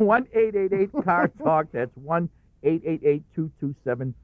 1-888-CAR-TALK. That's 1-888-227-8255.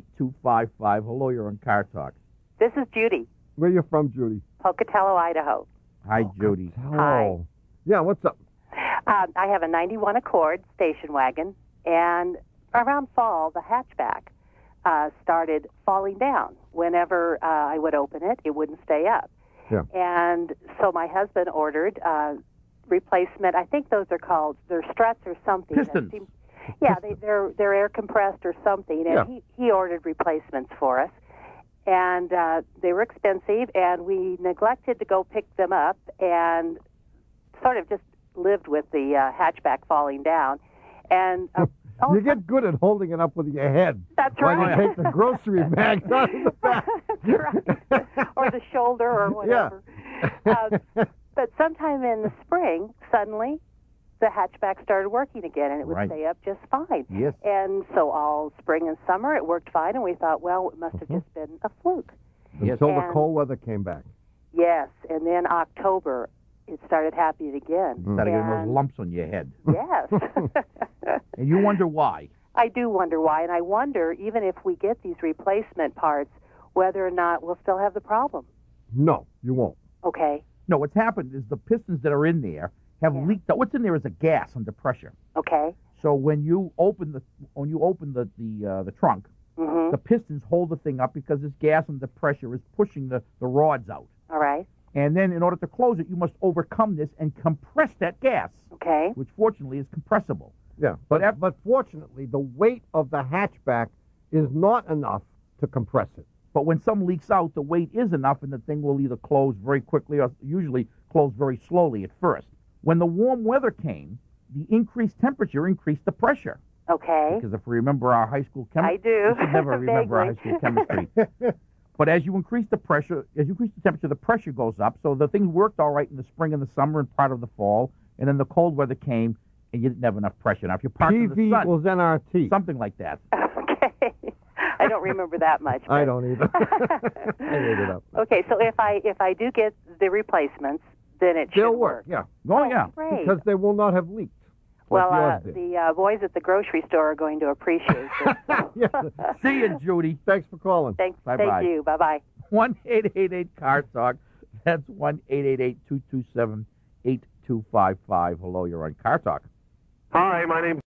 Hello, you're on Car Talk. This is Judy, Where you from, Judy? Pocatello, Idaho. Hi, Judy. Hi. Yeah, what's up? I have a 91 Accord station wagon, and around fall, the hatchback started falling down. Whenever I would open it, it wouldn't stay up. Yeah. And so my husband ordered replacement. I think those are called, they're struts or something. Pistons. Yeah, they're air compressed or something, and he ordered replacements for us. And they were expensive, and we neglected to go pick them up and sort of just lived with the hatchback falling down. And you get good at holding it up with your head. That's while right. you take the grocery bags out of the back. That's right. Or the shoulder or whatever. Yeah. But sometime in the spring, suddenly, the hatchback started working again, and it would stay up just fine. Yes. And so all spring and summer, it worked fine, and we thought, well, it must have just been a fluke. Until the cold weather came back. Yes, and then October, it started happening again. Started getting those lumps on your head. Yes. And you wonder why. I do wonder why, and I wonder, even if we get these replacement parts, whether or not we'll still have the problem. No, you won't. Okay. No, what's happened is the pistons that are in there have leaked out. What's in there is a gas under pressure. Okay. So when you open the trunk, the pistons hold the thing up because this gas under pressure is pushing the rods out. All right. And then in order to close it, you must overcome this and compress that gas. Okay. Which fortunately is compressible. Yeah, but fortunately, the weight of the hatchback is not enough to compress it. But when some leaks out, the weight is enough, and the thing will either close very quickly or usually close very slowly at first. When the warm weather came, the increased temperature increased the pressure. Okay. Because if we remember our high school chemistry, I do. You should never remember our high school chemistry. But as you increase the pressure, as you increase the temperature, the pressure goes up. So the things worked all right in the spring and the summer and part of the fall, and then the cold weather came, and you didn't have enough pressure. Now, if you're parked in the sun, PV equals NRT. something like that. Okay. I don't remember that much. I don't either. I made it up. Okay, so if I do get the replacements, then it should They'll work. Yeah. Oh, yeah. Great. Because they will not have leaked. Well, yours did. the boys at the grocery store are going to appreciate this. Yes. See you, Judy. Thanks for calling. Thank Bye-bye. you. Bye-bye. 1-888-CAR-TALK. That's 1-888-227-8255. Hello, you're on Car Talk. Hi, my name's